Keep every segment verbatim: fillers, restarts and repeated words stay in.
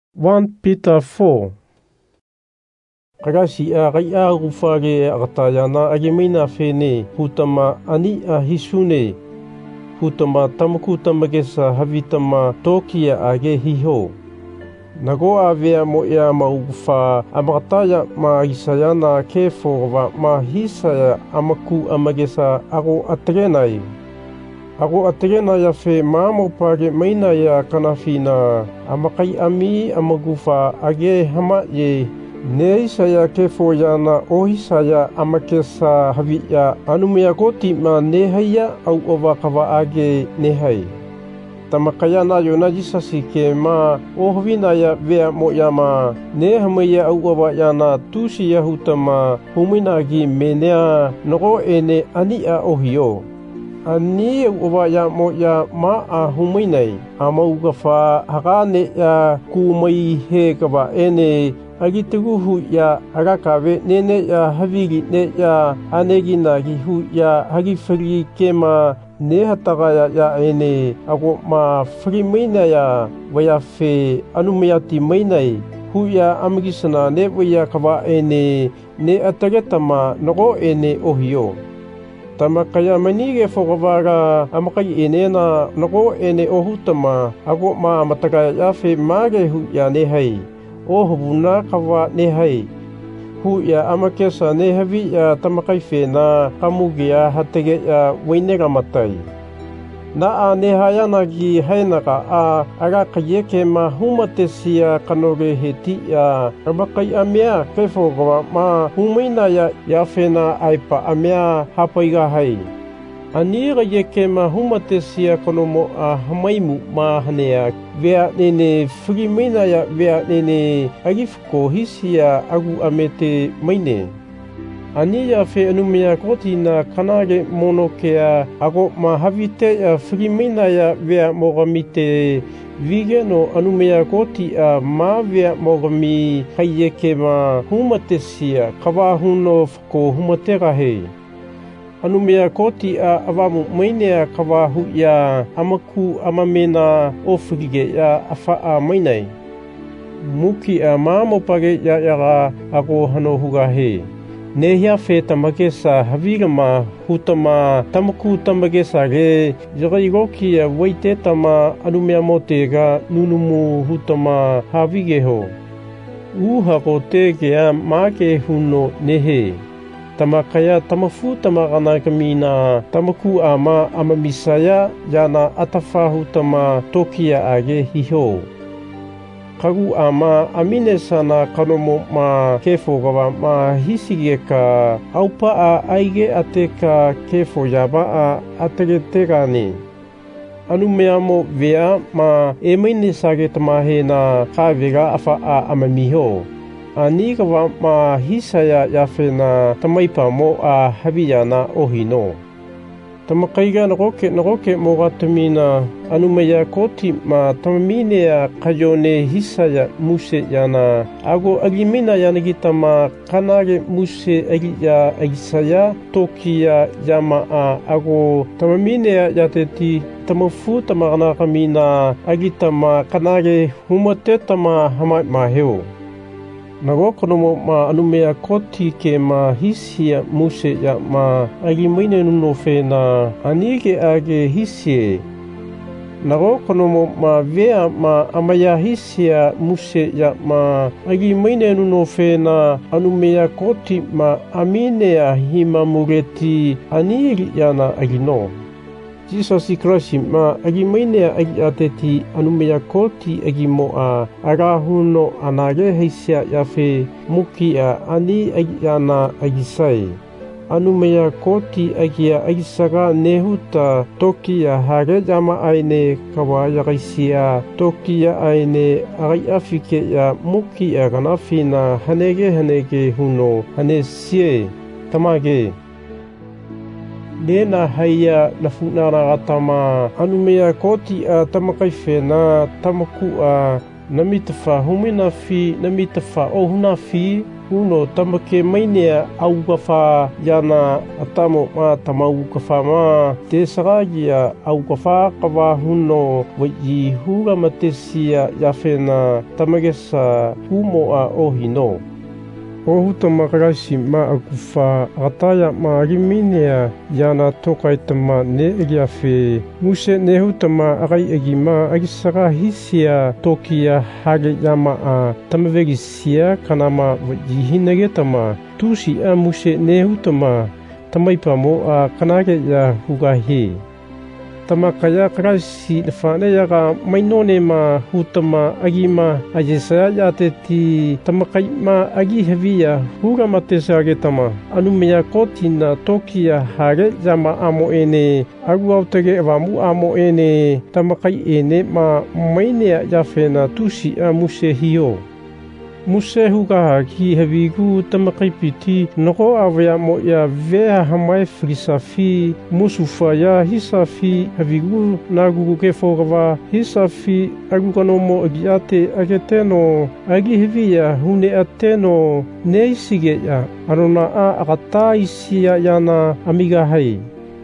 First Peter four. Kagasi a kai a rufage a katayana agemina fene hutama ani a hisune hutama tamukutama gesa havitama tokia age hiho. Nago a vea mo ea maufa amakataya ma isayana kefo va ma hisaya amaku amagesa ago atrenai. Ako atrena ya fe mamo pare maina ya kanafina amakai ami amagufa age hama ye ne saya kefo yana ohi saya amakesa havia anumia koti ma nehaya au ovakava age nehai. Tamakaya na yo najisasi ke ma ohvina ya vea mo yama ne hamaya au ova yana tusi ya hutama humina gi menea nogo ene ani a ohio. Ani uwa ya mo ya ma a huminai ama ugafa hagane ya kumai he kaba ene agitugu ya agakawe nene ya havigi ne ya anegi na gihu ya hagifri kema ne hataga ya, ya ene ago ma fri mina ya waya fe anumiyati mainai hu ya amagisana ne waya kaba ene ne atagetama nogo ene ohio. Tamakaya manige fogavara amakai enena nogo ene ohutama ago ma matagaya yafe mage hu ya nehai ohubuna kawa nehai hu ya amakesa nehavi ya tamakai fena kamugia hatege ya wainega matai na a nehayana gi hainaka a aga kayeke ma humatesia kanoge heti ya amakai amia kefo gawa ma humaina ya yafena aipa amia hapaiga hai anira yeke ma humatesia konomo a hamaimu ma hanea vea nene frimina ya vea nene agifko hisia agu amete maine Ania fe anumia koti na kanage monokea ago ma havite ya frimina ya vea mogamite vigeno anumia koti a ma vea mogami hayeke ma humatesia kawahuno fko humatera he. Anumia koti a avamu mainea kawahu ya amaku amamena ofrige ya afa a mainai. Muki a mamo page ya yaga ago hano huga he. Nehia fe tamagesa havigama hutama tamaku tamagesa ge yagaigoki ya waite tama anumia motega nunumu hutama havigeho. Uha kote ge a make huno nehe. Tamakaya tamafu tamagana kamina tamaku ama amamisaya yana atafa hutama tokia age hiho. Kagu ama amine sana kanomo ma kefo gawa ma hisigeka aupa a aige ateka kefo yaba a ategetegani. Anumeamo vea ma emaine sage tamahe na kavega afa a amamiho. Ani gawa ma hisaya yafena tamaipa mo a habiyana ohino. Tamakaiga naroke naroke mogatamina anumaya koti ma tamamine ya kayone hisaya muse yana ago agimina yanagitama kanage muse agiya agisaya tokia yama a ago tamamine ya yateti tamafu tamagana kamina agitama kanage humate tama hama maheo. Nago konomo ma anumea koti ke ma hisia muse ya ma agimaine nuno fena anige age hisie. Nago konomo ma vea ma amaya hisia muse ya ma agimaine nuno fena anumea koti ma amine ya hima mureti aniri yana agino. Jesus Christ ma agimaine agi ateti anumea koti agimo a arahuno anage heisia yafe muki a ani agiana agisai. Anumea koti agia agisaga nehuta tokia hage yama aine kawayagaisia tokia aine agai afike ya muki a ganafina hanege hanege huno hanesie tamage. Nena haya nafuna ragatama anumea koti a tamakai fena tamaku a namitafa humina fi namitafa ohuna fi uno tamake mainea augafa yana atamo ma tamaugafa ma tesaragia augafa kawa huno waji hura matesia yafena tamagesa humo a ohino ohuta makarasi ma akufa ataya ma riminea yana tokaitama ne egiafe muse nehutama agai egima agisara hisia tokia hage yama a tamavegisia kanama wajihinegetama tusi a muse nehutama tamaipamo a kanage ya hugahi tamakaya karasi nefane yaga mainone ma hutama agima ajesaya yateti tamakai ma agi heviya huga matesage tama anumeya kotina tokia hage jama amo ene aguautage evamu amo ene tamakai ene ma mainea yafena tusi a muse hiyo muse huga ki hevigu tamakai piti noko avya mo ya vea hamai frisafi musufa ya hisafi hevigu nagu ke fogava hisafi agukano mo agiate ageteno agi hevia hune ateno neisige ya arona a agata isia yana amiga hai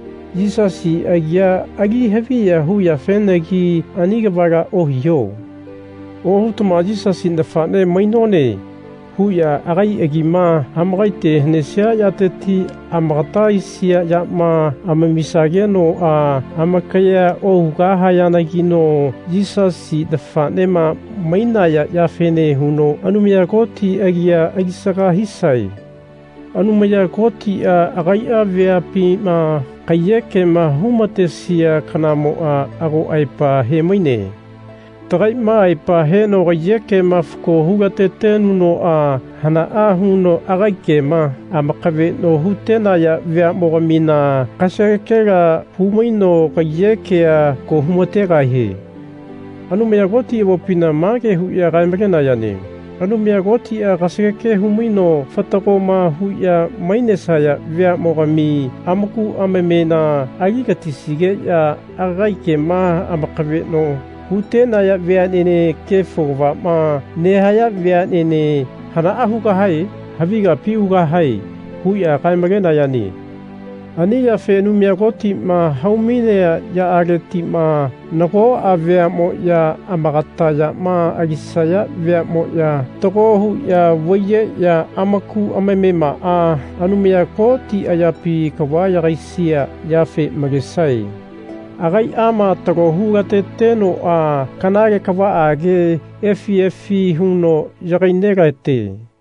Jisasi agia agi hevia huya fenegi anigabaga ohio ohutama Jisasi nefane mainone huya agai egima amagaite hnesia yateti amagata isia yama amamisageno a amakaya ohugaha yanagino Jisasi nefane ma mainaya yafene huno anumia goti agia agisaka hisai anumia goti a agai a veapi ma kayeke ma humatesia kanamo a ago aipa he maine Tagai mai pa he no yeke mafko hugate tenu no a hana a huno agaike ma amakave no hutena ya vea mogamina kasakera humaino kayeke a ko humotega he anu mea goti wopina mage hu ya gaimagena yani anu mea goti a kasake humaino fatako ma hu ya mainesaya vea mogami amaku amemena agigatisige ya agaike ma amakave no Hutena ya vean ene kefova ma nehaya vean ene hana ahuga hai haviga piuga hai huya kaimagena yani ani ya fe numia goti ma haumine ya ageti ma nako avea mo ya amagata ya ma agisaya vea mo ya toko hu ya voye ya amaku amemema a anumia goti ayapi kawaya gaisia ya fe magesai Agai ama tako hugate teno a kanage kawa age efi efi huno yagainega te.